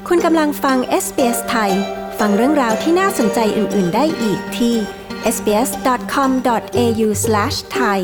คุณกำลังฟัง SBS ไทยฟังเรื่องราวที่น่าสนใจอื่นๆได้อีกที่ sbs.com.au/thai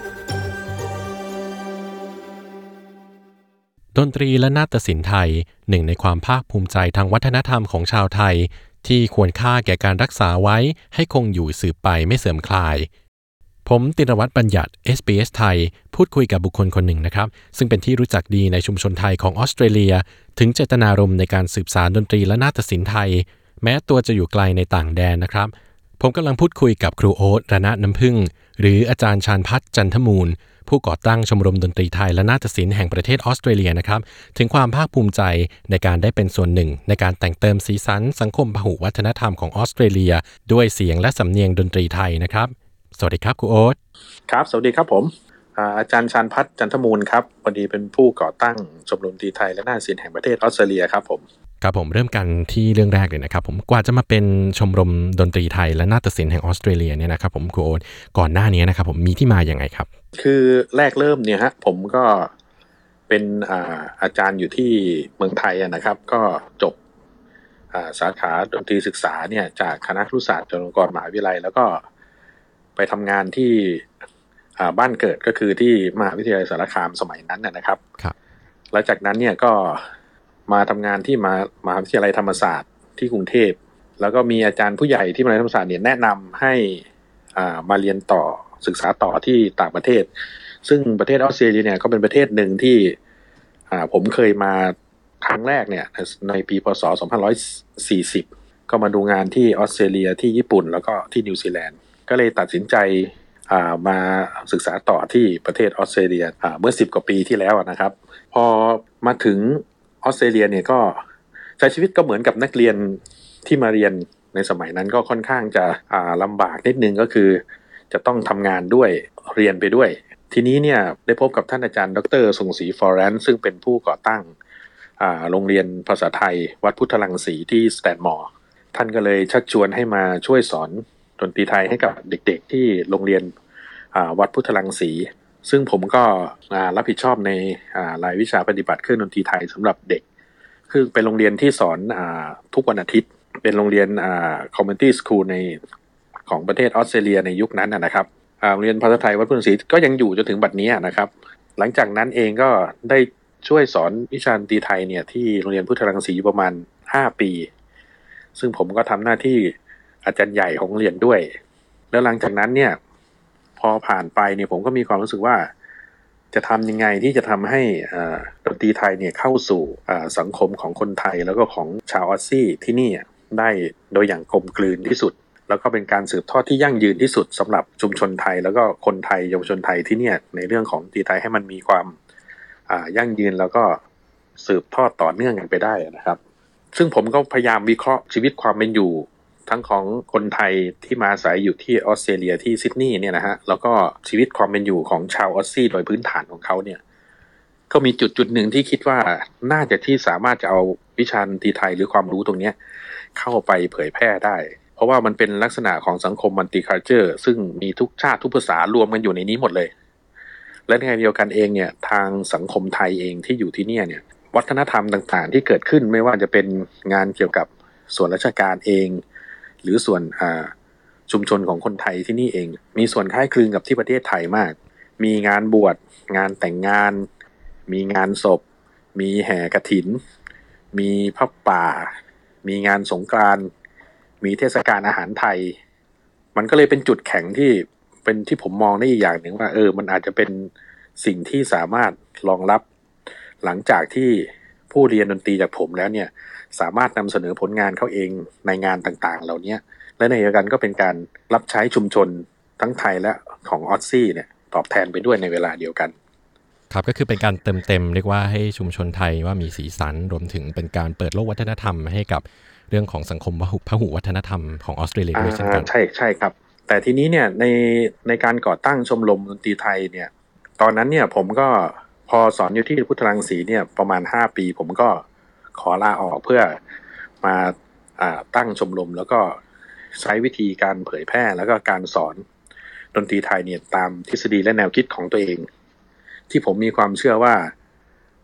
ดนตรีและนาฏศิลป์ไทยหนึ่งในความภาคภูมิใจทางวัฒนธรรมของชาวไทยที่ควรค่าแก่การรักษาไว้ให้คงอยู่สืบไปไม่เสื่อมคลายผมตินวัฒน์บัญญัติ SBS ไทยพูดคุยกับบุคคลคนหนึ่งนะครับซึ่งเป็นที่รู้จักดีในชุมชนไทยของออสเตรเลียถึงเจตนารมณ์ในการสืบสานดนตรีและนาฏศิลป์ไทยแม้ตัวจะอยู่ไกลในต่างแดนนะครับผมกำลังพูดคุยกับครูโอ๊ต ระณะน้ำผึ้งหรืออาจารย์ชาญพัฒน์ จันทมูลผู้ก่อตั้งชมรมดนตรีไทยและนาฏศิลป์แห่งประเทศออสเตรเลียนะครับถึงความภาคภูมิใจในการได้เป็นส่วนหนึ่งในการแต่งเติมสีสันสังคมพหุวัฒนธรรมของออสเตรเลียด้วยเสียงและสำเนียงดนตรีไทยนะครับสวัสดีครับครูโอ๊ตครับสวัสดีครับผมอาจารย์ชาญพัฒน์ จันทมูลครับพอดีเป็นผู้ก่อตั้งชมรมดนตรีไทยและนาฏศิลป์แห่งประเทศออสเตรเลียครับผมครับผมเริ่มกันที่เรื่องแรกเลยนะครับผมกว่าจะมาเป็นชมรมดนตรีไทยและนาฏศิลป์แห่งออสเตรเลียเนี่ยนะครับผมครูโอ๊ตก่อนหน้านี้นะครับผมมีที่มาอย่างไงครับคือแรกเริ่มเนี่ยฮะผมก็เป็นอาจารย์อยู่ที่เมืองไทยนะครับก็จบสาขาดนตรีศึกษาเนี่ยจากคณะครุศาสตร์จุฬาลงกรณ์มหาวิทยาลัยแล้วก็ไปทำงานที่บ้านเกิดก็คือที่มหาวิทยาลัยสารคามสมัยนั้นนะครับครับหลังจากนั้นเนี่ยก็มาทำงานที่มหาวิทยาลัยธรรมศาสตร์ที่กรุงเทพแล้วก็มีอาจารย์ผู้ใหญ่ที่มหาวิทยาลัยธรรมศาสตร์เนี่ยแนะนำให้มาเรียนต่อศึกษาต่อที่ต่างประเทศซึ่งประเทศออสเตรเลียเนี่ยก็เป็นประเทศหนึ่งที่ผมเคยมาครั้งแรกเนี่ยในปีพ.ศ. 2540ก็มาดูงานที่ออสเตรเลียที่ญี่ปุ่นแล้วก็ที่นิวซีแลนด์ก็เลยตัดสินใจมาศึกษาต่อที่ประเทศออสเตรเลียเมื่อ10 กว่าปีที่แล้วนะครับพอมาถึงออสเตรเลียเนี่ยก็ใช้ชีวิตก็เหมือนกับนักเรียนที่มาเรียนในสมัยนั้นก็ค่อนข้างจะลำบากนิดนึงก็คือจะต้องทำงานด้วยเรียนไปด้วยทีนี้เนี่ยได้พบกับท่านอาจารย์ดร.ทรงศรีฟอร์เรนซ์ซึ่งเป็นผู้ก่อตั้งโรงเรียนภาษาไทยวัดพุทธรังสีที่สแตนมอร์ท่านก็เลยชักชวนให้มาช่วยสอนดนตรีไทยให้กับเด็กๆที่โรงเรียนวัดพุทธรังสีซึ่งผมก็รับผิดชอบในรายวิชาปฏิบัติเครื่องดนตรีไทยสำหรับเด็กคือเป็นโรงเรียนที่สอนทุกวันอาทิตย์เป็นโรงเรียนcommunity school ในของประเทศออสเตรเลียในยุคนั้นนะครับโรงเรียนภาษาไทยวัดพุทธรังสีก็ยังอยู่จนถึงบัดนี้นะครับหลังจากนั้นเองก็ได้ช่วยสอนวิชาดนตรีไทยเนี่ยที่โรงเรียนพุทธรังสีอยู่ประมาณ5 ปีซึ่งผมก็ทำหน้าที่อาจารย์ใหญ่ของโรงเรียนด้วยแล้วหลังจากนั้นเนี่ยพอผ่านไปเนี่ยผมก็มีความรู้สึกว่าจะทำยังไงที่จะทำให้ดนตรีไทยเนี่ยเข้าสู่สังคมของคนไทยแล้วก็ของชาวออสซี่ที่นี่ได้โดยอย่างกลมกลืนที่สุดแล้วก็เป็นการสืบทอดที่ยั่งยืนที่สุดสำหรับชุมชนไทยแล้วก็คนไทยเยาวชนไทยที่เนี่ยในเรื่องของดนตรีไทยให้มันมีความยั่งยืนแล้วก็สืบทอดต่อเนื่องกันไปได้นะครับซึ่งผมก็พยายามวิเคราะห์ชีวิตความเป็นอยู่ทั้งของคนไทยที่มาอาศัยอยู่ที่ออสเตรเลียที่ซิดนีย์เนี่ยนะฮะแล้วก็ชีวิตความเป็นอยู่ของชาวออสซี่โดยพื้นฐานของเขาเนี่ยก็มีจุดหนึ่งที่คิดว่าน่าจะที่สามารถจะเอาวิชาดนตรีไทยหรือความรู้ตรงนี้เข้าไปเผยแพร่ได้เพราะว่ามันเป็นลักษณะของสังคมมัลติคัลเจอร์ซึ่งมีทุกชาติทุกภาษารวมกันอยู่ในนี้หมดเลยและในขณะเดียวกันเองเนี่ยทางสังคมไทยเองที่อยู่ที่นี่เนี่ยวัฒนธรรมต่างๆที่เกิดขึ้นไม่ว่าจะเป็นงานเกี่ยวกับส่วนราชการเองหรือส่วนชุมชนของคนไทยที่นี่เองมีส่วนคล้ายคลึงกับที่ประเทศไทยมากมีงานบวชงานแต่งงานมีงานศพมีแห่กฐินมีผ้าป่ามีงานสงกรานต์มีเทศกาลอาหารไทยมันก็เลยเป็นจุดแข็งที่เป็นที่ผมมองได้อีกอย่างหนึ่งว่ามันอาจจะเป็นสิ่งที่สามารถรองรับหลังจากที่ผู้เรียนดนตรีจากผมแล้วเนี่ยสามารถนำเสนอผลงานเขาเองในงานต่างๆเหล่านี้และในเดียวกันก็เป็นการรับใช้ชุมชนทั้งไทยและของออสซี่เนี่ยตอบแทนไปด้วยในเวลาเดียวกันครับก็คือเป็นการเติมเต็มเรียกว่าให้ชุมชนไทยว่ามีสีสันรวมถึงเป็นการเปิดโลกวัฒนธรรมให้กับเรื่องของสังคมพหุวัฒนธรรมของออสเตรเลียด้วยเช่นกันใช่ครับแต่ทีนี้เนี่ยในการก่อตั้งชมรมดนตรีไทยเนี่ยตอนนั้นเนี่ยผมก็พอสอนอยู่ที่พุทธรังสีเนี่ยประมาณ5 ปีผมก็ขอลาออกเพื่อมาตั้งชมรมแล้วก็ใช้วิธีการเผยแพร่แล้วก็การสอนดนตรีไทยเนี่ยตามทฤษฎีและแนวคิดของตัวเองที่ผมมีความเชื่อว่า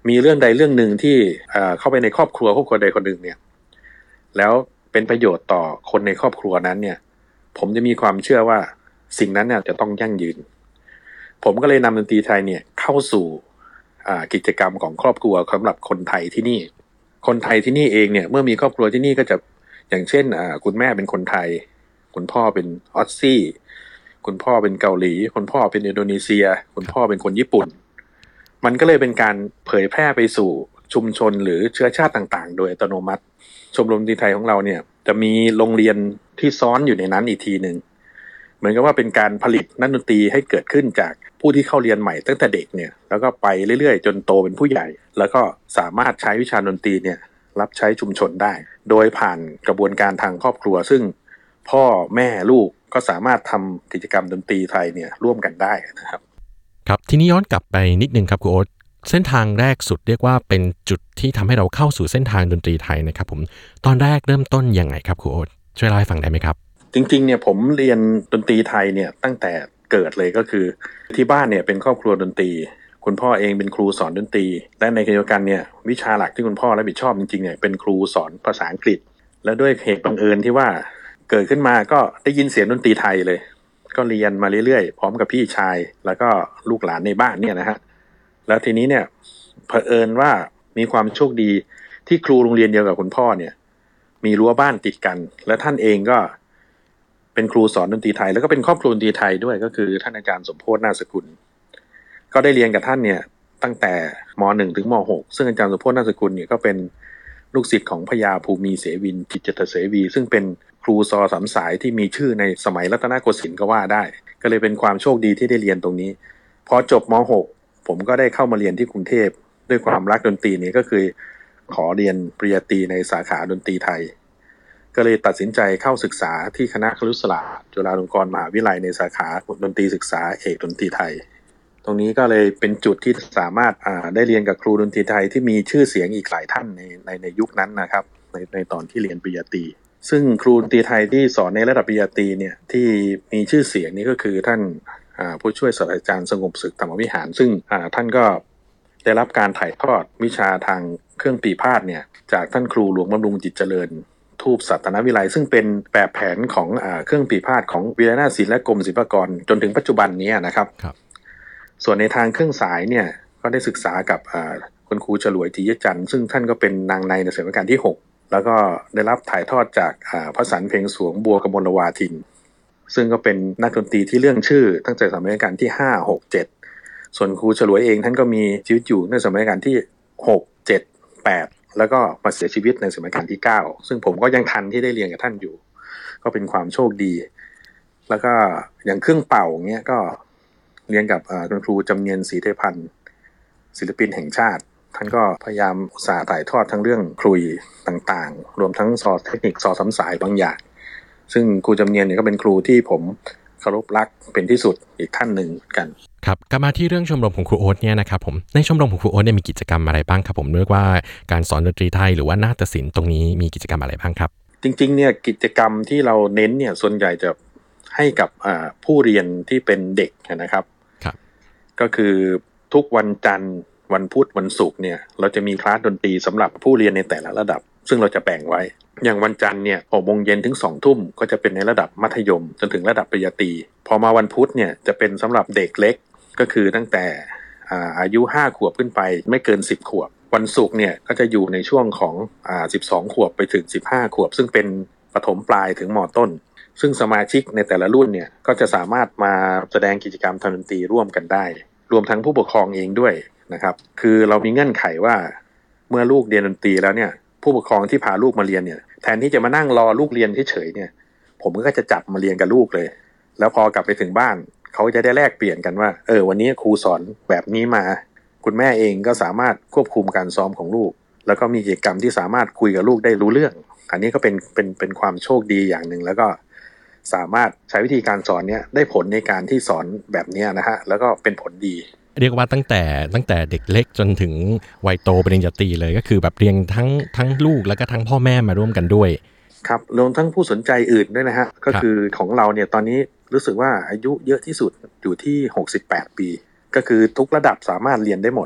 มีเรื่องใดเรื่องหนึ่งที่เข้าไปในครอบครัวใดคนหนึ่งเนี่ยแล้วเป็นประโยชน์ต่อคนในครอบครัวนั้นเนี่ยผมจะมีความเชื่อว่าสิ่งนั้นเนี่ยจะต้องยั่งยืนผมก็เลยนำดนตรีไทยเนี่ยเข้าสู่กิจกรรมของครอบครัวสำหรับคนไทยที่นี่คนไทยที่นี่เองเนี่ยเมื่อมีครอบครัวที่นี่ก็จะอย่างเช่นคุณแม่เป็นคนไทยคุณพ่อเป็นออสซี่คุณพ่อเป็นเกาหลีคุณพ่อเป็นอินโดนีเซียคุณพ่อเป็นคนญี่ปุ่นมันก็เลยเป็นการเผยแพร่ไปสู่ชุมชนหรือเชื้อชาติต่างๆโดยอัตโนมัติชมรมดนตรีไทยของเราเนี่ยจะมีโรงเรียนที่ซ้อนอยู่ในนั้นอีกทีนึงเหมือนกับว่าเป็นการผลิตนักดนตรีให้เกิดขึ้นจากผู้ที่เข้าเรียนใหม่ตั้งแต่เด็กเนี่ยแล้วก็ไปเรื่อยๆจนโตเป็นผู้ใหญ่แล้วก็สามารถใช้วิชาดนตรีเนี่ยรับใช้ชุมชนได้โดยผ่านกระบวนการทางครอบครัวซึ่งพ่อแม่ลูกก็สามารถทำกิจกรรมดนตรีไทยเนี่ยร่วมกันได้นะครับครับทีนี้ย้อนกลับไปนิดนึงครับครูโอ๊ตเส้นทางแรกสุดเรียกว่าเป็นจุดที่ทำให้เราเข้าสู่เส้นทางดนตรีไทยนะครับผมตอนแรกเริ่มต้นยังไงครับครูโอ๊ตช่วยเล่าให้ฟังได้ไหมครับจริงๆเนี่ยผมเรียนดนตรีไทยเนี่ยตั้งแต่เกิดเลยก็คือที่บ้านเนี่ยเป็นครอบครัวดนตรีคุณพ่อเองเป็นครูสอนดนตรีและในขณะเดียวกันเนี่ยวิชาหลักที่คุณพ่อรับผิดชอบจริงๆเนี่ยเป็นครูสอนภาษาอังกฤษและด้วยเหตุบังเอิญที่ว่าเกิดขึ้นมาก็ได้ยินเสียงดนตรีไทยเลยก็เรียนมาเรื่อยๆพร้อมกับพี่ชายแล้วก็ลูกหลานในบ้านเนี่ยนะฮะแล้วทีนี้เนี่ยเผอิญว่ามีความโชคดีที่ครูโรงเรียนเดียวกับคุณพ่อเนี่ยมีรั้วบ้านติดกันและท่านเองก็เป็นครูสอนดนตรีไทยแล้วก็เป็นครอบครัวดนตรีไทยด้วยก็คือท่านอาจารย์สมโพธิ์นาฏสกุลก็ได้เรียนกับท่านเนี่ยตั้งแต่ม.1 ถึงม.6 ซึ่งอาจารย์สมโพธิ์นาฏสกุลเนี่ยก็เป็นลูกศิษย์ของพญาภูมิเสวินจิตรเสวีซึ่งเป็นครูซอสามสายที่มีชื่อในสมัยรัตนโกสินทร์ก็ว่าได้ก็เลยเป็นความโชคดีที่ได้เรียนตรงนี้พอจบม.6 ผมก็ได้เข้ามาเรียนที่กรุงเทพด้วยความรักดนตรีนี้ก็คือขอเรียนปริญญาตรีในสาขาดนตรีไทยก็เลยตัดสินใจเข้าศึกษาที่คณะครุศาสตร์จุฬาลงกรณ์มหาวิทยาลัยในสาขาดนตรีศึกษาเอกดนตรีไทยตรงนี้ก็เลยเป็นจุดที่สามารถได้เรียนกับครูดนตรีไทยที่มีชื่อเสียงอีกหลายท่านในยุคนั้นนะครับในตอนที่เรียนปริญญาตรีซึ่งครูดนตรีไทยที่สอนในระดับปริญญาตรีเนี่ยที่มีชื่อเสียงนี้ก็คือท่านผู้ช่วยศาสตราจารย์สงบศึกธรรมวิหารซึ่งท่านก็ได้รับการถ่ายทอดวิชาทางเครื่องปีพาทย์เนี่ยจากท่านครูหลวงบำรุงจิตเจริญทูปสัตนวิไลซึ่งเป็นแบบแผนของเครื่องปีพาทย์ของวิทยานาถศิลป์และกรมศิลปากรจนถึงปัจจุบันนี้นะครับส่วนในทางเครื่องสายเนี่ยก็ได้ศึกษากับคุณครูฉลวยจียจันทร์ซึ่งท่านก็เป็นนางในสมัยรัชกาลที่6แล้วก็ได้รับถ่ายทอดจากพระสันเพลงสวงบัวกมลวาทินซึ่งก็เป็นนักดนตรีที่เรื่องชื่อตั้งแต่สมัยรัชกาลที่5 6 7ส่วนครูฉลวยเองท่านก็มีชีวิตอยู่ในสมัยรัชกาลที่6 7 8แล้วก็มาเสียชีวิตในสมัยรัชกาลที่9ซึ่งผมก็ยังทันที่ได้เรียนกับท่านอยู่ก็เป็นความโชคดีแล้วก็อย่างเครื่องเป่าเงี้ยก็เรียนกับคุณครูจำเนียนศรีเทพันธ์ศิลปินแห่งชาติท่านก็พยายามอุตส่าห์ถ่ายทอดทั้งเรื่องคลุยต่างๆรวมทั้งซอเทคนิคซอสำสายบางอย่างซึ่งครูจำเนียนเนี่ยก็เป็นครูที่ผมเคารพรักเป็นที่สุดอีกท่านหนึ่งกันครับกลับมาที่เรื่องชมรมของครูโอ๊ตเนี่ยนะครับผมในชมรมของครูโอ๊ตเนี่ยมีกิจกรรมอะไรบ้างครับผมเรียกว่าการสอนดนตรีไทยหรือว่านาฏศิลป์ตรงนี้มีกิจกรรมอะไรบ้างครับจริงๆเนี่ยกิจกรรมที่เราเน้นเนี่ยส่วนใหญ่จะให้กับผู้เรียนที่เป็นเด็กนะครับก็คือทุกวันจันทร์วันพุธวันศุกร์เนี่ยเราจะมีคลาสดนตรีสำหรับผู้เรียนในแต่ละระดับซึ่งเราจะแบ่งไว้อย่างวันจันทร์เนี่ย6 โมงเย็นถึง2 ทุ่มก็จะเป็นในระดับมัธยมจนถึงระดับปริญญาตรีพอมาวันพุธเนี่ยจะเป็นสำหรับเด็กเล็กก็คือตั้งแต่อายุ5 ขวบขึ้นไปไม่เกิน10 ขวบวันศุกร์เนี่ยก็จะอยู่ในช่วงของ12 ขวบไปถึง15 ขวบซึ่งเป็นประถมปลายถึงม.ต้นซึ่งสมาชิกในแต่ละรุ่นเนี่ยก็จะสามารถมาแสดงกิจกรรมทางดนตรีร่วมกันได้รวมทั้งผู้ปกครองเองด้วยนะครับคือเรามีเงื่อนไขว่าเมื่อลูกเรียนดนตรีแล้วเนี่ยผู้ปกครองที่พาลูกมาเรียนเนี่ยแทนที่จะมานั่งรอลูกเรียนเฉยๆเนี่ยผมก็จะจับมาเรียนกับลูกเลยแล้วพอกลับไปถึงบ้านเขาจะได้แลกเปลี่ยนกันว่าวันนี้ครูสอนแบบนี้มาคุณแม่เองก็สามารถควบคุมการซ้อมของลูกแล้วก็มีกิจกรรมที่สามารถคุยกับลูกได้รู้เรื่องอันนี้ก็เป็นความโชคดีอย่างหนึ่งแล้วก็สามารถใช้วิธีการสอนเนี้ยได้ผลในการที่สอนแบบนี้นะฮะแล้วก็เป็นผลดีเรียกว่าตั้งแต่เด็กเล็กจนถึงวัยโตปริญญาตรีเลยก็คือแบบเรียนทั้งลูกแล้วก็ทั้งพ่อแม่มาร่วมกันด้วยครับรวมทั้งผู้สนใจอื่นด้วยนะฮะก็คือของเราเนี่ยตอนนี้รู้สึกว่าอายุเยอะที่สุดอยู่ที่68 ปีก็คือทุกระดับสามารถเรียนได้หมด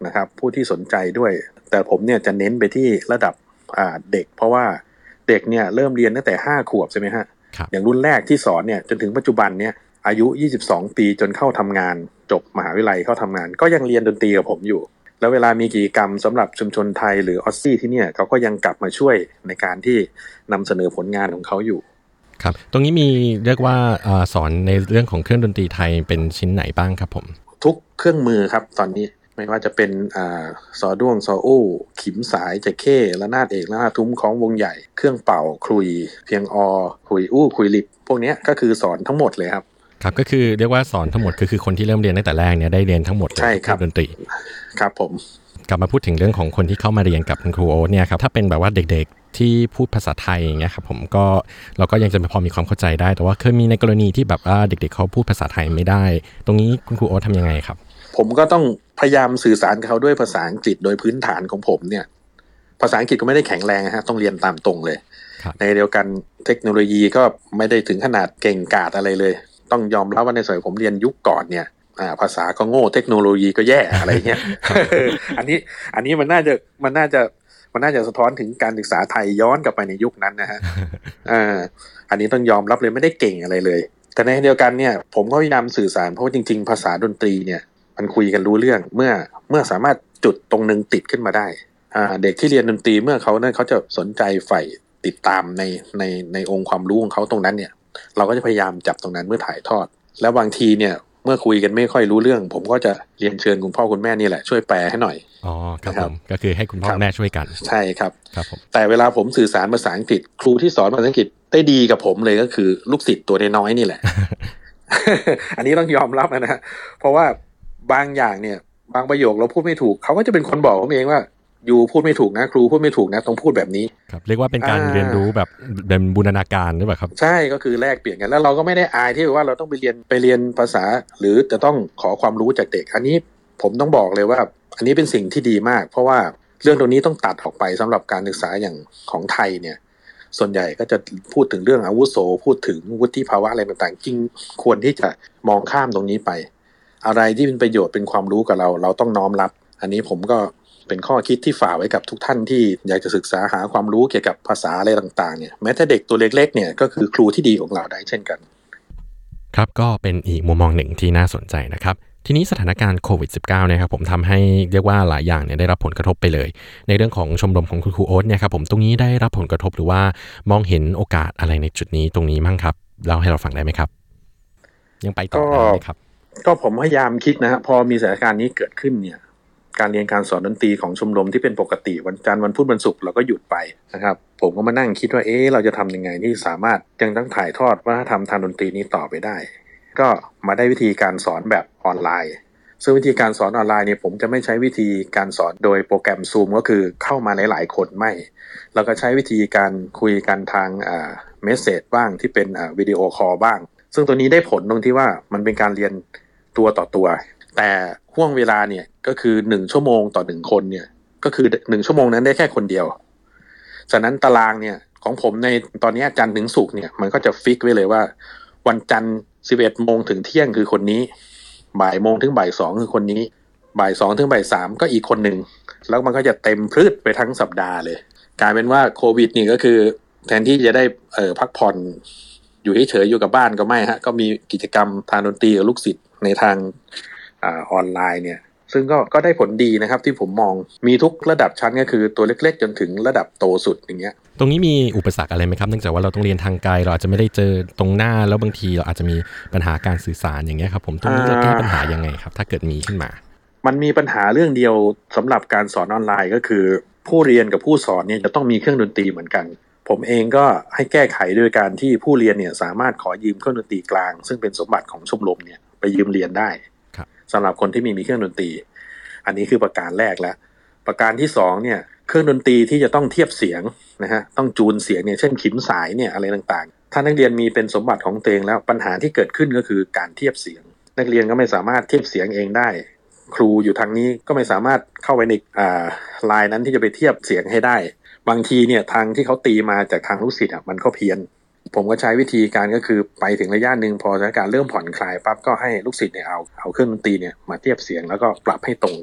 นะครับผู้ที่สนใจด้วยแต่ผมเนี่ยจะเน้นไปที่ระดับเด็กเพราะว่าเด็กเนี่ยเริ่มเรียนตั้งแต่5 ขวบใช่ไหมฮะอย่างรุ่นแรกที่สอนเนี่ยจนถึงปัจจุบันเนี่ยอายุ22 ปีจนเข้าทำงานจบมหาวิทยาลัยเข้าทำงานก็ยังเรียนดนตรีกับผมอยู่แล้วเวลามีกิจกรรมสำหรับชุมชนไทยหรือออสซี่ที่เนี่ยเขาก็ยังกลับมาช่วยในการที่นำเสนอผลงานของเขาอยู่ครับตรงนี้มีเรียกว่าสอนในเรื่องของเครื่องดนตรีไทยเป็นชิ้นไหนบ้างครับผมทุกเครื่องมือครับตอนนี้ไม่ว่าจะเป็นซอด้วงซออู้ขิมสายแจกเข้ระนาดเอกระนาดทุ้มของวงใหญ่เครื่องเป่าคลุยเพียงอคลุยอู้คลุยลิบพวกนี้ก็คือสอนทั้งหมดเลยครับครับก็คือเรียกว่าสอนทั้งหมดคือคนที่เริ่มเรียนตั้งแต่แรกเนี่ยได้เรียนทั้งหมดเลยใช่ครับดนตรีครับผมกลับมาพูดถึงเรื่องของคนที่เข้ามาเรียนกับคุณครูโอ๊ตเนี่ยครับถ้าเป็นแบบว่าเด็กๆที่พูดภาษาไทยอย่างเงี้ยครับผมก็เราก็ยังจะพอมีความเข้าใจได้แต่ว่าเคยมีในกรณีที่แบบว่าเด็กๆเขาพูดภาษาไทยไม่ได้ตรงนี้คุณครูโอ๊ตทำยังไงครับผมก็ต้องพยายามสื่อสารกับเขาด้วยภาษาอังกฤษโดยพื้นฐานของผมเนี่ยภาษาอังกฤษก็ไม่ได้แข็งแรงฮะต้องเรียนตามตรงเลยในเดียวกันเทคโนโลยีก็ไม่ได้ถึงขนาดเก่งกาจอะไรเลยต้องยอมรับว่าในสมัยผมเรียนยุคก่อนเนี่ยภาษาก็โง่เทคโนโลยีก็แย่อะไรเงี้ย อันนี้มันน่าจะสะท้อนถึงการศึกษาไทยย้อนกลับไปในยุคนั้นนะฮะอันนี้ต้องยอมรับเลยไม่ได้เก่งอะไรเลยแต่ในเดียวกันเนี่ยผมก็พยายามสื่อสารเพราะว่าจริงๆภาษาดนตรีเนี่ยมันคุยกันรู้เรื่องเมื่อสามารถจุดตรงนึงติดขึ้นมาได้เด็กที่เรียนดนตรีเมื่อเขาจะสนใจใฝ่ติดตามในองค์ความรู้ของเขาตรงนั้นเนี่ยเราก็จะพยายามจับตรงนั้นเมื่อถ่ายทอดแล้วบางทีเนี่ยเมื่อคุยกันไม่ค่อยรู้เรื่องผมก็จะเรียนเชิญคุณพ่อคุณแม่นี่แหละช่วยแปลให้หน่อยอ๋อครับผมก็คือให้คุณพ่อแม่ช่วยกันใช่ครับครับผมแต่เวลาผมสื่อสารภาษาอังกฤษครูที่สอนภาษาอังกฤษได้ดีกับผมเลยก็คือลูกศิษย์ตัวน้อยๆนี่แหละ อันนี้ต้องยอมรับนะเพราะว่าบางอย่างเนี่ยบางประโยคเราพูดไม่ถูกเขาก็จะเป็นคนบอกผมเองว่าอยู่พูดไม่ถูกนะครูพูดไม่ถูกนะต้องพูดแบบนี้ครับเรียกว่าเป็นการเรียนรู้แบบเป็นบูรณาการหรือเปล่าครับใช่ก็คือแลกเปลี่ยนกันแล้วเราก็ไม่ได้อายที่ว่าเราต้องไปเรียนภาษาหรือจะต้องขอความรู้จากเด็กอันนี้ผมต้องบอกเลยว่าอันนี้เป็นสิ่งที่ดีมากเพราะว่าเรื่องตรงนี้ต้องตัดออกไปสำหรับการศึกษาอย่างของไทยเนี่ยส่วนใหญ่ก็จะพูดถึงเรื่องอาวุโสพูดถึงวุฒิภาวะอะไรต่างๆจริงควรที่จะมองข้ามตรงนี้ไปอะไรที่เป็นประโยชน์เป็นความรู้กับเราต้องน้อมรับอันนี้ผมก็เป็นข้อคิดที่ฝากไว้กับทุกท่านที่อยากจะศึกษาหาความรู้เกี่ยวกับภาษาอะไรต่างๆเนี่ยแม้แต่เด็กตัวเล็กๆเนี่ยก็คือครูที่ดีของเราได้เช่นกันครับก็เป็นอีกมุมมองหนึ่งที่น่าสนใจนะครับทีนี้สถานการณ์โควิด -19 เนี่ยครับผมทำให้เรียกว่าหลายอย่างเนี่ยได้รับผลกระทบไปเลยในเรื่องของชมรมของคุณครูโอ๊ตเนี่ยครับผมตรงนี้ได้รับผลกระทบหรือว่ามองเห็นโอกาสอะไรในจุดนี้ตรงนี้มั่งครับเล่าให้เราฟังได้ไหมครับยังไปต่อได้ไหมครับก็ผมพยายามคิดนะฮะพอมีสถานการณ์นี้เกิดขึ้นเนี่ยการเรียนการสอนดนตรีของชมรมที่เป็นปกติวันจันทร์วันพุธวันศุกร์เราก็หยุดไปนะครับผมก็มานั่งคิดว่าเราจะทำยังไงที่สามารถยังต้องถ่ายทอดวัฒนธรรมทางดนตรีนี้ต่อไปได้ก็มาได้วิธีการสอนแบบออนไลน์ซึ่งวิธีการสอนออนไลน์เนี่ยผมจะไม่ใช้วิธีการสอนโดยโปรแกรม Zoom ก็คือเข้ามาหลายๆคนไม่เราก็ใช้วิธีการคุยกันทางเมสเสจบ้างที่เป็นวิดีโอคอลบ้างซึ่งตัวนี้ได้ผลตรงที่ว่ามันเป็นการเรียนตัวต่อตัวแต่ห่วงเวลาเนี่ยก็คือ1 ชั่วโมงต่อ1คนเนี่ยก็คือ1 ชั่วโมงนั้นได้แค่คนเดียวฉะนั้นตารางเนี่ยของผมในตอนนี้จันทร์ถึงศุกร์เนี่ยมันก็จะฟิกไว้เลยว่าวันจันทร์11 โมงถึงเที่ยงคือคนนี้บ่ายโมงถึงบ่าย2คือคนนี้บ่าย2ถึงบ่าย3ก็อีกคนหนึ่งแล้วมันก็จะเต็มพืชไปทั้งสัปดาห์เลยกลายเป็นว่าโควิดนี่ก็คือแทนที่จะได้พักผ่อนอยู่เฉยๆอยู่กับบ้านก็ไม่ฮะก็มีกิจกรรมทางดนตรีกับลูกศิษย์ในทางออนไลน์เนี่ยซึ่งก็ได้ผลดีนะครับที่ผมมองมีทุกระดับชั้นก็คือตัวเล็กๆจนถึงระดับโตสุดอย่างเงี้ยตรงนี้มีอุปสรรคอะไรไหมครับเนื่องจากว่าเราต้องเรียนทางไกลเราอาจจะไม่ได้เจอตรงหน้าแล้วบางทีเราอาจจะมีปัญหาการสื่อสารอย่างเงี้ยครับผมตรงนี้จะแก้ปัญหายังไงครับถ้าเกิดมีขึ้นมามันมีปัญหาเรื่องเดียวสำหรับการสอนออนไลน์ก็คือผู้เรียนกับผู้สอนเนี่ยจะต้องมีเครื่องดนตรีเหมือนกันผมเองก็ให้แก้ไขโดยการที่ผู้เรียนเนี่ยสามารถขอยืมเครื่องดนตรีกลางซึ่งเป็นสมบัติของชมรมเนี่ยไปยืมเรียนได้สำหรับคนที่มีเครื่องดนตรีอันนี้คือประการแรกแล้วประการที่2เนี่ยเครื่องดนตรีที่จะต้องเทียบเสียงนะฮะต้องจูนเสียงเนี่ยเช่นขิมสายเนี่ยอะไรต่างๆถ้านักเรียนมีเป็นสมบัติของตัวเองแล้วปัญหาที่เกิดขึ้นก็คือการเทียบเสียงนักเรียนก็ไม่สามารถเทียบเสียงเองได้ครูอยู่ทางนี้ก็ไม่สามารถเข้าไปในไลน์นั้นที่จะไปเทียบเสียงให้ได้บางทีเนี่ยทางที่เขาตีมาจากทางลูกศิษย์มันก็เพี้ยนผมก็ใช้วิธีการก็คือไปถึงระยะนึงพอสถานการณ์เริ่มผ่อนคลายปั๊บก็ให้ลูกศิษย์เนี่ยเอาเครื่องดนตรีเนี่ยมาเทียบเสียงแล้วก็ปรับให้ตรงกัน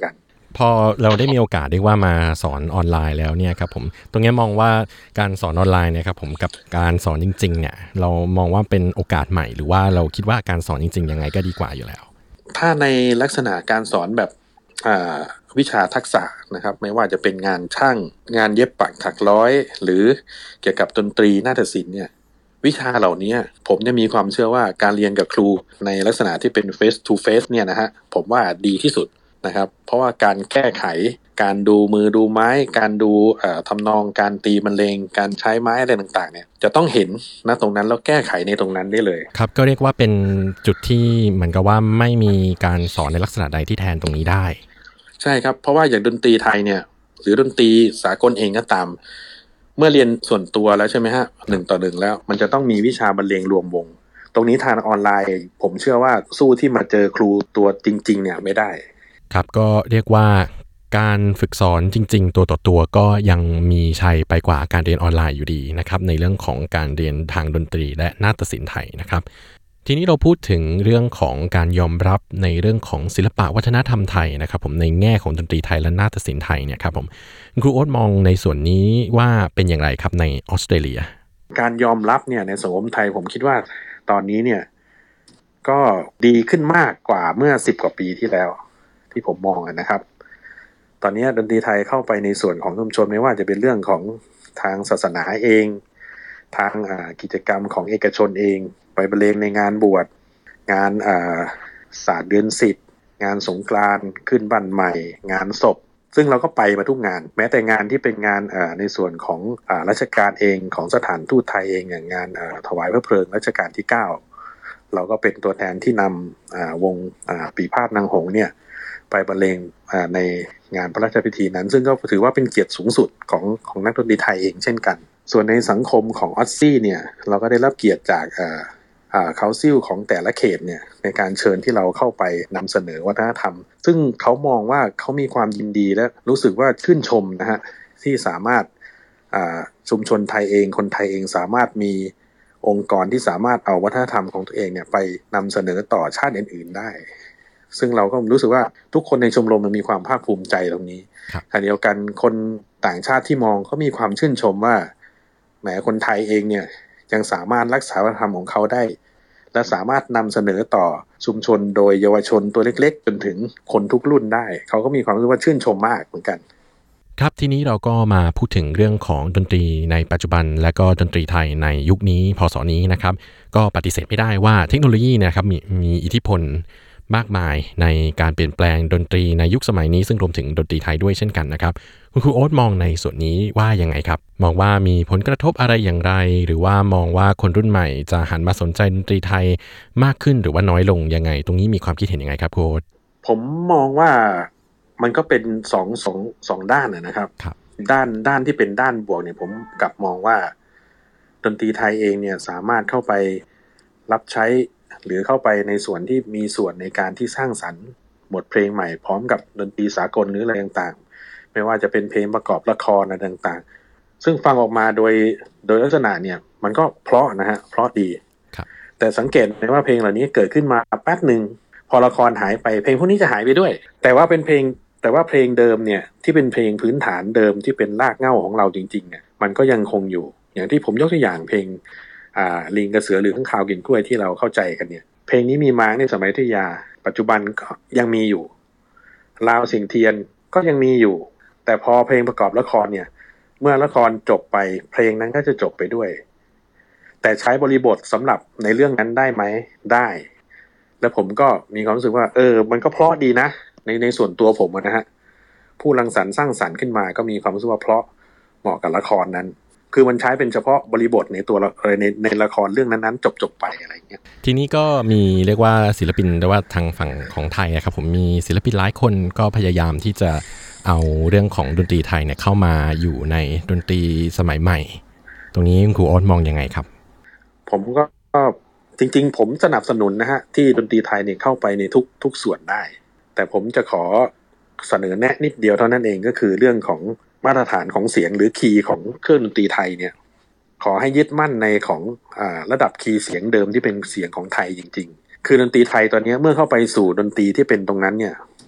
พอเราได้มีโอกาสได้ว่ามาสอนออนไลน์แล้วเนี่ยครับผมตรงนี้มองว่าการสอนออนไลน์เนี่ยครับผมกับการสอนจริงๆเนี่ยเรามองว่าเป็นโอกาสใหม่หรือว่าเราคิดว่าการสอนจริงๆยังไงก็ดีกว่าอยู่แล้วถ้าในลักษณะการสอนแบบวิชาทักษะนะครับไม่ว่าจะเป็นงานช่างงานเย็บปักถักร้อยหรือเกี่ยวกับดนตรีนาฏศิลป์เนี่ยวิชาเหล่านี้ผมจะมีความเชื่อว่าการเรียนกับครูในลักษณะที่เป็น face to face เนี่ยนะฮะผมว่าดีที่สุดนะครับเพราะว่าการแก้ไขการดูมือดูไม้การดูทำนองการตีบรรเลงการใช้ไม้อะไรต่างๆเนี่ยจะต้องเห็นนะตรงนั้นแล้วแก้ไขในตรงนั้นได้เลยครับก็เรียกว่าเป็นจุดที่เหมือนกับว่าไม่มีการสอนในลักษณะใดที่แทนตรงนี้ได้ใช่ครับเพราะว่าอย่างดนตรีไทยเนี่ยหรือดนตรีสากลเองก็ตามเมื่อเรียนส่วนตัวแล้วใช่ไหมฮะ1 ต่อ 1แล้วมันจะต้องมีวิชาบรรเลงรวมวงตรงนี้ทางออนไลน์ผมเชื่อว่าสู้ที่มาเจอครูตัวจริงๆเนี่ยไม่ได้ครับก็เรียกว่าการฝึกสอนจริงๆตัวต่อตัวก็ยังมีชัยไปกว่าการเรียนออนไลน์อยู่ดีนะครับในเรื่องของการเรียนทางดนตรีและนาฏศิลป์ไทยนะครับทีนี้เราพูดถึงเรื่องของการยอมรับในเรื่องของศิลปะวัฒนธรรมไทยนะครับผมในแง่ของดนตรีไทยและนาฏศิลป์ไทยเนี่ยครับผมครูโอ๊ตมองในส่วนนี้ว่าเป็นอย่างไรครับในออสเตรเลียการยอมรับเนี่ยในสังคมไทยผมคิดว่าตอนนี้เนี่ยก็ดีขึ้นมากกว่าเมื่อ10 กว่าปีที่แล้วที่ผมมองนะครับตอนนี้ดนตรีไทยเข้าไปในส่วนของชุมชนไม่ว่าจะเป็นเรื่องของทางศาสนาเองทางกิจกรรมของเอกชนเองไปบรรเลงในงานบวชงานศาสตร์เดือน10งานสงกรานต์ขึ้นบ้านใหม่งานศพซึ่งเราก็ไปมาทุกงานแม้แต่งานที่เป็นงานในส่วนของราชการเองของสถานทูตไทยเองอย่างงานถวายพระเพลิงรัชกาลที่9เราก็เป็นตัวแทนที่นำวงปีพาทย์นางหงส์เนี่ยไปบรรเลงในงานพระราชพิธีนั้นซึ่งก็ถือว่าเป็นเกียรติสูงสุดของนักดนตรีไทยเองเช่นกันส่วนในสังคมของออสซี่เนี่ยเราก็ได้รับเกียรติจากเคาซิลของแต่ละเขตเนี่ยในการเชิญที่เราเข้าไปนำเสนอวัฒนธรรมซึ่งเขามองว่าเขามีความยินดีและรู้สึกว่าชื่นชมนะฮะที่สามารถชุมชนไทยเองคนไทยเองสามารถมีองค์กรที่สามารถเอาวัฒนธรรมของตัวเองเนี่ยไปนำเสนอต่อชาติอื่นๆได้ซึ่งเราก็รู้สึกว่าทุกคนในชมรมมันมีความภาคภูมิใจตรงนี้ขณะเดียวกันคนต่างชาติที่มองเขามีความชื่นชมว่าแหมคนไทยเองเนี่ยยังสามารถรักษาวัฒนธรรมของเขาได้และสามารถนำเสนอต่อชุมชนโดยเยาวชนตัวเล็กๆจนถึงคนทุกรุ่นได้เขาก็มีความรู้สึกว่าชื่นชมมากเหมือนกันครับทีนี้เราก็มาพูดถึงเรื่องของดนตรีในปัจจุบันและก็ดนตรีไทยในยุคนี้พศนี้นะครับก็ปฏิเสธไม่ได้ว่าเทคโนโลยีนะครับมีอิทธิพลมากมายในการเปลี่ยนแปลงดนตรีในยุคสมัยนี้ซึ่งรวมถึงดนตรีไทยด้วยเช่นกันนะครับคุณครูโอ๊ตมองในส่วนนี้ว่ายังไงครับมองว่ามีผลกระทบอะไรอย่างไรหรือว่ามองว่าคนรุ่นใหม่จะหันมาสนใจดนตรีไทยมากขึ้นหรือว่าน้อยลงยังไงตรงนี้มีความคิดเห็นยังไงครับครูโอ๊ตผมมองว่ามันก็เป็นสองด้านนะครับด้านที่เป็นด้านบวกเนี่ยผมกลับมองว่าดนตรีไทยเองเนี่ยสามารถเข้าไปรับใช้หรือเข้าไปในส่วนที่มีส่วนในการที่สร้างสรรค์บทเพลงใหม่พร้อมกับดนตรีสากลหรืออะไรต่างๆไม่ว่าจะเป็นเพลงประกอบละครอะไรต่างๆซึ่งฟังออกมาโดยลักษณะเนี่ยมันก็เพราะนะฮะเพราะดีแต่สังเกตไหมว่าเพลงเหล่านี้เกิดขึ้นมาแป๊บหนึ่งพอละครหายไปเพลงพวกนี้จะหายไปด้วยแต่ว่าเพลงเดิมเนี่ยที่เป็นเพลงพื้นฐานเดิมที่เป็นรากเหง้าของเราจริงๆเนี่ยมันก็ยังคงอยู่อย่างที่ผมยกตัวอย่างเพลงลิงกระเสือหรือข้างคาวกินกล้วยที่เราเข้าใจกันเนี่ยเพลงนี้มีมาในสมัยอยุธยาปัจจุบันก็ยังมีอยู่ลาวสิงเทียนก็ยังมีอยู่แต่พอเพลงประกอบละครเนี่ยเมื่อละครจบไปเพลงนั้นก็จะจบไปด้วยแต่ใช้บริบทสำหรับในเรื่องนั้นได้ไหมได้แล้วผมก็มีความรู้สึกว่ามันก็เพราะดีนะในส่วนตัวผมนะฮะผู้รังสรรค์สร้างสรรค์ขึ้นมาก็มีความรู้สึกว่าเพราะเหมาะกับละครนั้นคือมันใช้เป็นเฉพาะบริบทในตัวในละครเรื่องนั้นๆจบไปอะไรเงี้ยทีนี้ก็มีเรียกว่าศิลปินแต่ว่าทางฝั่งของไทยครับผมมีศิลปินหลายคนก็พยายามที่จะเอาเรื่องของดนตรีไทยเนี่ยเข้ามาอยู่ในดนตรีสมัยใหม่ตรงนี้ครูโอ๊ตมองยังไงครับผมก็จริงๆผมสนับสนุนนะฮะที่ดนตรีไทยเนี่ยเข้าไปในทุกส่วนได้แต่ผมจะขอเสนอแนะนิดเดียวเท่านั้นเองก็คือเรื่องของมาตรฐานของเสียงหรือคีย์ของเครื่องดนตรีไทยเนี่ยขอให้ยึดมั่นในของระดับคีย์เสียงเดิมที่เป็นเสียงของไทยจริงๆคือดนตรีไทยตอนนี้เมื่อเข้าไปสู่ดนตรีที่เป็นตรงนั้นเนี่ย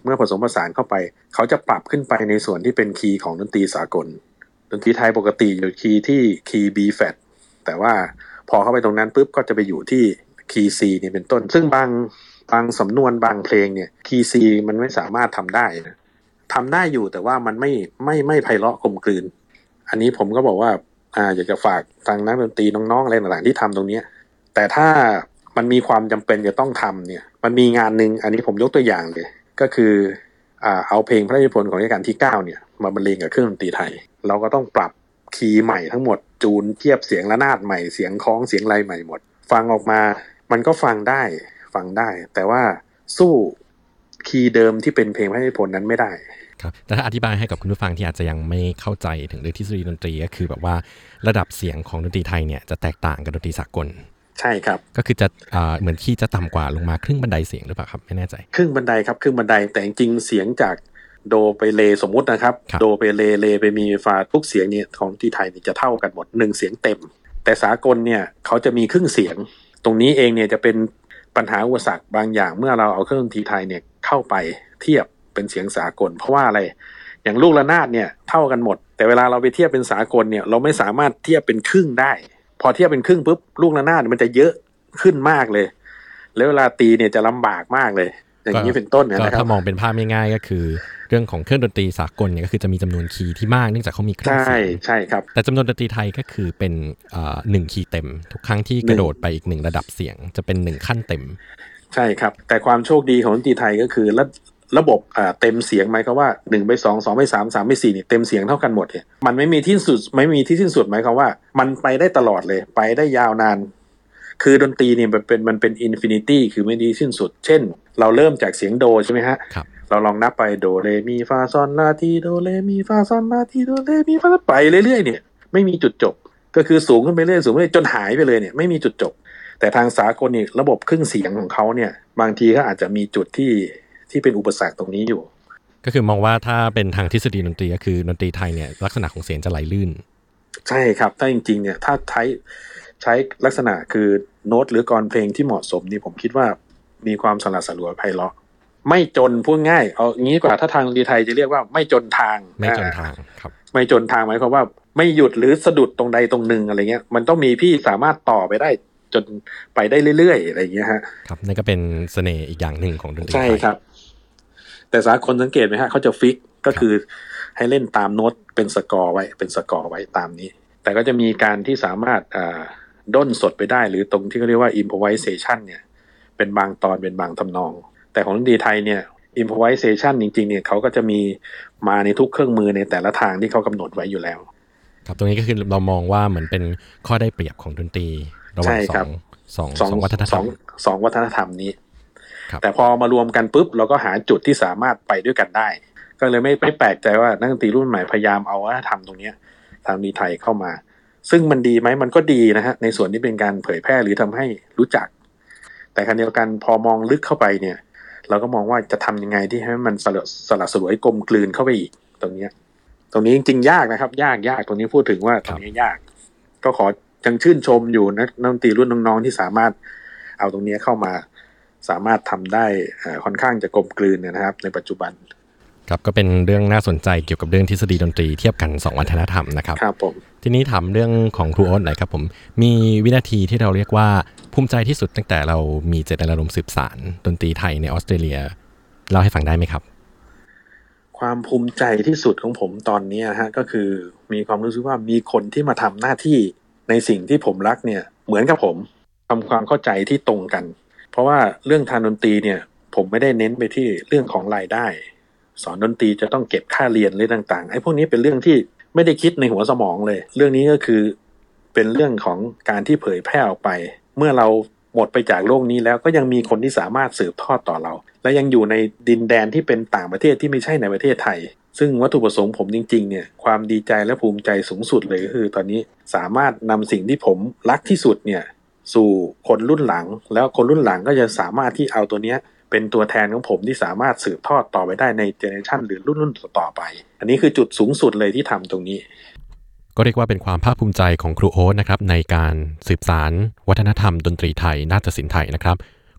เมื่อผสมผสานเข้าไปเขาจะปรับขึ้นไปในส่วนที่เป็นคีย์ของดนตรีสากลดนตรีไทยปกติอยู่คีย์ที่คีย์ B flat แต่ว่าพอเข้าไปตรงนั้นปุ๊บก็จะไปอยู่ที่คีย์ C นี่เป็นต้นซึ่งบางสำนวนบางเพลงเนี่ยคีย์ C มันไม่สามารถทำได้นะทำได้อยู่แต่ว่ามันไม่ไพเราะกลมกลืนอันนี้ผมก็บอกว่าอยากจะฝากทางนักดนตรีน้องๆอะไรต่างๆที่ทำตรงนี้แต่ถ้ามันมีความจำเป็นจะต้องทำเนี่ยมันมีงานหนึ่งอันนี้ผมยกตัวอย่างเลยก็คือเอาเพลงพระราชนิพนธ์ของรัชกาลที่9เนี่ยมาบรรเลงกับเครื่องดนตรีไทยเราก็ต้องปรับคีย์ใหม่ทั้งหมดจูนเทียบเสียงระนาดใหม่เสียงคล้องเสียงไรใหม่หมดฟังออกมามันก็ฟังได้แต่ว่าสู้คีย์เดิมที่เป็นเพลงพระราชนิพนธ์นั้นไม่ได้ครับแต่ถ้าอธิบายให้กับคุณผู้ฟังที่อาจจะยังไม่เข้าใจถึงเรื่องทฤษฎีดนตรีก็คือแบบว่าระดับเสียงของดนตรีไทยเนี่ยจะแตกต่างกับดนตรีสากลใช่ครับก็คือจะเหมือนคีย์จะต่ำกว่าลงมาครึ่งบันไดเสียงหรือเปล่าครับไม่แน่ใจครึ่งบันไดครับครึ่งบันไดแต่จริงเสียงจากโดไปเลสมมุตินะครับโดไปเลไปมีฟาทุกเสียงเนี่ยของที่ไทยนี่จะเท่ากันหมด1เสียงเต็มแต่สากลเนี่ยเขาจะมีครึ่งเสียงตรงนี้เองเนี่ยจะเป็นปัญหาอุปสรรคบางอย่างเมื่อเราเอาเครื่องดนตรีไทยเนี่ยเข้าไปเทียบเป็นเสียงสากลเพราะว่าอะไรอย่างลูกระนาดเนี่ยเท่ากันหมดแต่เวลาเราไปเทียบเป็นสากลเนี่ยเราไม่สามารถเทียบเป็นครึ่งได้พอเทียบเป็นครึ่งปุ๊บลูกระนาดมันจะเยอะขึ้นมากเลยแล้วเวลาตีเนี่ยจะลำบากมากเลยอย่างนี้เป็นต้นนะครับถ้ามองเป็นภาพง่ายๆก็คือเรื่องของเครื่องดนตรีสากลเนี่ยก็คือจะมีจำนวนคีย์ที่มากเนื่องจากเขามีเครื่องเสียงใช่ครับแต่จำนวนดนตรีไทยก็คือเป็น1คีย์เต็มทุกครั้งที่กระโดดไปอีก1ระดับเสียงจะเป็น1ขั้นเต็มใช่ครับแต่ความโชคดีของดนตรีไทยก็คือระบบเต็มเสียงหมายความว่า1ไป2 2ไป3 3ไป4นี่เต็มเสียงเท่ากันหมดเนี่ยมันไม่มีที่สุดไม่มีที่สิ้นสุดหมายความว่ามันไปได้ตลอดเลยไปได้ยาวนานคือดนตรีเนี่ยมันเป็นอินฟินิตี้คือไม่ดีสิ้นสุดเช่นเราเริ่มจากเสียงโดใช่ไหมฮะเราลองนับไปโดเรมีฟาซอนลาทีโดเรมีฟาซอนลาทีโดเรมีฟาไปเรื่อยๆเนี่ยไม่มีจุดจบก็คือสูงขึ้นไปเรื่อยสูงไปจนหายไปเลยเนี่ยไม่มีจุดจบแต่ทางสากลนี่ระบบครึ่งเสียงของเขาเนี่ยบางทีก็อาจจะมีจุดที่เป็นอุปสรรคตรงนี้อยู่ก็คือมองว่าถ้าเป็นทางทฤษฎีดนตรีก็คือดนตรีไทยเนี่ยลักษณะของเสียงจะไหลลื่นใช่ครับถ้าจริงๆเนี่ยถ้าใช้ลักษณะคือโน้ตหรือกลอนเพลงที่เหมาะสมนี่ผมคิดว่ามีความสลัดสลวยไพเราะไม่จนพูดง่ายเอางี้กว่าถ้าทางดนตรีไทยจะเรียกว่าไม่จนทางครับไม่จนทางหมายความว่าไม่หยุดหรือสะดุดตรงใดตรงหนึ่งอะไรเงี้ยมันต้องมีพี่สามารถต่อไปได้จนไปได้เรื่อยๆอะไรอย่างเงี้ยฮะครับนั่นก็เป็นเสน่ห์อีกอย่างหนึ่งของดนตรีไทยใช่ครับแต่สากลสังเกตไหมฮะเขาจะฟิกก็คือให้เล่นตามโน้ตเป็นสกอร์ไว้ตามนี้แต่ก็จะมีการที่สามารถด้นสดไปได้หรือตรงที่เขาเรียกว่า improvisation เนี่ยเป็นบางตอนเป็นบางทำนองแต่ของดนตรีไทยเนี่ย improvisation จริงๆเนี่ยเขาก็จะมีมาในทุกเครื่องมือในแต่ละทางที่เขากำหนดไว้อยู่แล้วครับตรงนี้ก็คือเรามองว่าเหมือนเป็นข้อได้เปรียบของดนตรีระหว่างสองวัฒนธรรมสองวัฒนธรรมนี้แต่พอมารวมกันปุ๊บเราก็หาจุดที่สามารถไปด้วยกันได้ก็เลยไม่แปลกใจว่านักดนตรีรุ่นใหม่พยายามเอาวัฒนธรรมตรงนี้ทางดนตรีไทยเข้ามาซึ่งมันดีไหมมันก็ดีนะฮะในส่วนที่เป็นการเผยแพร่หรือทำให้รู้จักแต่ขณะเดียวกันพอมองลึกเข้าไปเนี่ยเราก็มองว่าจะทำยังไงที่ให้มันสลัดสลวยกลมกลืนเข้าไปอีกตรงนี้จริงๆยากนะครับยากตรงนี้พูดถึงว่าตรงนี้ยากก็ขอยังชื่นชมอยู่นักดนตรีรุ่นน้องๆที่สามารถเอาตรงนี้เข้ามาสามารถทำได้ค่อนข้างจะกลมกลืนนะครับในปัจจุบันครับก็เป็นเรื่องน่าสนใจเกี่ยวกับเรื่องทฤษฎีดนตรีเทียบกัน2วัฒนธรรมนะครับครับผมทีนี้ถามเรื่องของครูโอ๊ตหน่อยครับผมมีวินาทีที่เราเรียกว่าภูมิใจที่สุดตั้งแต่เรามีเจตนารมณ์สืบสานดนตรีไทยในออสเตรเลียเล่าให้ฟังได้ไหมครับความภูมิใจที่สุดของผมตอนนี้ฮะก็คือมีความรู้สึกว่ามีคนที่มาทำหน้าที่ในสิ่งที่ผมรักเนี่ยเหมือนกับผมทำความเข้าใจที่ตรงกันเพราะว่าเรื่องทางดนตรีเนี่ยผมไม่ได้เน้นไปที่เรื่องของรายได้สอนดนตรีจะต้องเก็บค่าเรียนอะไรต่างๆไอ้พวกนี้เป็นเรื่องที่ไม่ได้คิดในหัวสมองเลยเรื่องนี้ก็คือเป็นเรื่องของการที่เผยแพร่ออกไปเมื่อเราหมดไปจากโลกนี้แล้วก็ยังมีคนที่สามารถสืบทอดต่อเราและยังอยู่ในดินแดนที่เป็นต่างประเทศที่ไม่ใช่ในประเทศไทยซึ่งวัตถุประสงค์ผมจริงๆเนี่ยความดีใจและภูมิใจสูงสุดเลยก็คือตอนนี้สามารถนำสิ่งที่ผมรักที่สุดเนี่ยสู่คนรุ่นหลังแล้วคนรุ่นหลังก็จะสามารถที่เอาตัวเนี้ยเป็นตัวแทนของผมที่สามารถสืบทอดต่อไปได้ในเจเนอเรชันหรือรุ่นต่อไปอันนี้คือจุดสูงสุดเลยที่ทำตรงนี้ก็เรียกว่าเป็นความภาคภูมิใจของครูโอ๊ตนะครับในการสืบสานวัฒนธรรมดนตรีไทยนาฏศิลป์ไทยนะครับ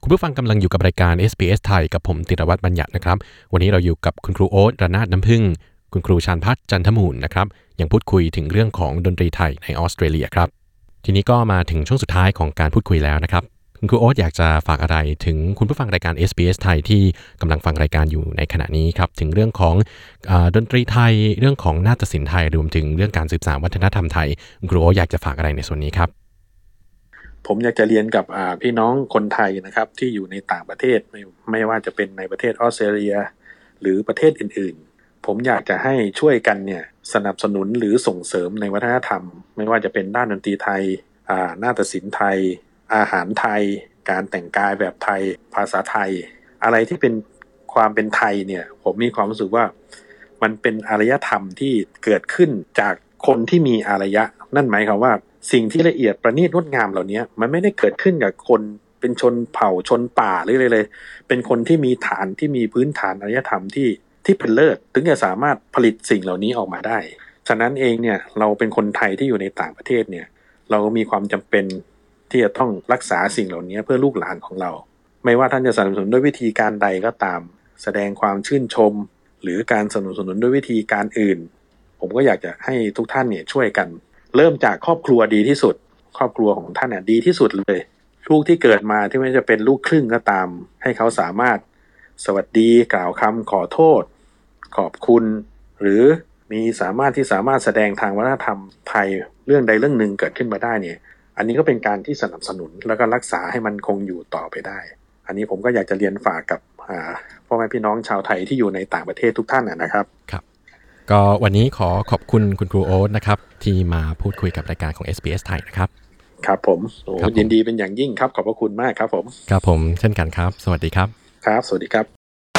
คุณผู้ฟังกำลังอยู่กับรายการ SBS ไทยกับผมติรวัตรบัญญัตินะครับวันนี้เราอยู่กับคุณครูโอ๊ตระนาดน้ำผึ้งคุณครูชาญพัฒน์จันทมูลนะครับยังพูดคุยถึงเรื่องของดนตรีไทยในออสเตรเลียครับทีนี้ก็มาถึงช่วงสุดท้ายของการพูดคุยแล้วนะครับคุณครูโอ๊ตอยากจะฝากอะไรถึงคุณผู้ฟังรายการ SBS ไทยที่กำลังฟังรายการอยู่ในขณะนี้ครับถึงเรื่องของดนตรีไทยเรื่องของนาฏศิลป์ไทยรวมถึงเรื่องการสืบสานวัฒนธรรมไทยคุณครูโอ๊ตอยากจะฝากอะไรในส่วนนี้ครับผมอยากจะเรียนกับพี่น้องคนไทยนะครับที่อยู่ในต่างประเทศไม่ว่าจะเป็นในประเทศออสเตรเลียหรือประเทศอื่นๆผมอยากจะให้ช่วยกันเนี่ยสนับสนุนหรือส่งเสริมในวัฒนธรรมไม่ว่าจะเป็นด้านดนตรีไทยนาฏศิลป์ไทยอาหารไทยการแต่งกายแบบไทยภาษาไทยอะไรที่เป็นความเป็นไทยเนี่ยผมมีความรู้สึกว่ามันเป็นอารยธรรมที่เกิดขึ้นจากคนที่มีอารยะนั่นหมายความว่าสิ่งที่ละเอียดประณีตงดงามเหล่านี้มันไม่ได้เกิดขึ้นกับคนเป็นชนเผ่าชนป่าหรืออะไรเลยเป็นคนที่มีฐานที่มีพื้นฐานอารยธรรมที่เป็นเลิศถึงจะสามารถผลิตสิ่งเหล่านี้ออกมาได้ฉะนั้นเองเนี่ยเราเป็นคนไทยที่อยู่ในต่างประเทศเนี่ยเรามีความจำเป็นที่จะต้องรักษาสิ่งเหล่านี้เพื่อลูกหลานของเราไม่ว่าท่านจะสนับสนุนด้วยวิธีการใดก็ตามแสดงความชื่นชมหรือการสนับสนุนด้วยวิธีการอื่นผมก็อยากจะให้ทุกท่านเนี่ยช่วยกันเริ่มจากครอบครัวดีที่สุดครอบครัวของท่านเนี่ยดีที่สุดเลยลูกที่เกิดมาที่ไม่จะเป็นลูกครึ่งก็ตามให้เขาสามารถสวัสดีกล่าวคำขอโทษขอบคุณหรือสามารถแสดงทางวัฒนธรรมไทยเรื่องใดเรื่องหนึ่งเกิดขึ้นมาได้เนี่ยอันนี้ก็เป็นการที่สนับสนุนแล้วก็รักษาให้มันคงอยู่ต่อไปได้อันนี้ผมก็อยากจะเรียนฝากกับพ่อแม่พี่น้องชาวไทยที่อยู่ในต่างประเทศทุกท่านนะครับครับก็วันนี้ขอบคุณคุณครูโอ๊ตนะครับที่มาพูดคุยกับรายการของ SBS ไทยนะครับครับผมยินดีเป็นอย่างยิ่งครับขอบพระคุณมากครับผมครับผมเช่นกันครับสวัสดีครับครับสวัสดีครับ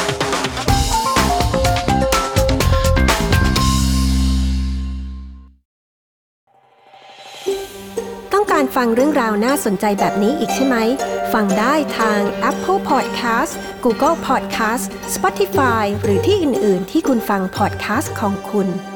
ต้องการฟังเรื่องราวน่าสนใจแบบนี้อีกใช่ไหมฟังได้ทาง Apple Podcast Google Podcast Spotify หรือที่อื่นๆที่คุณฟัง podcast ของคุณ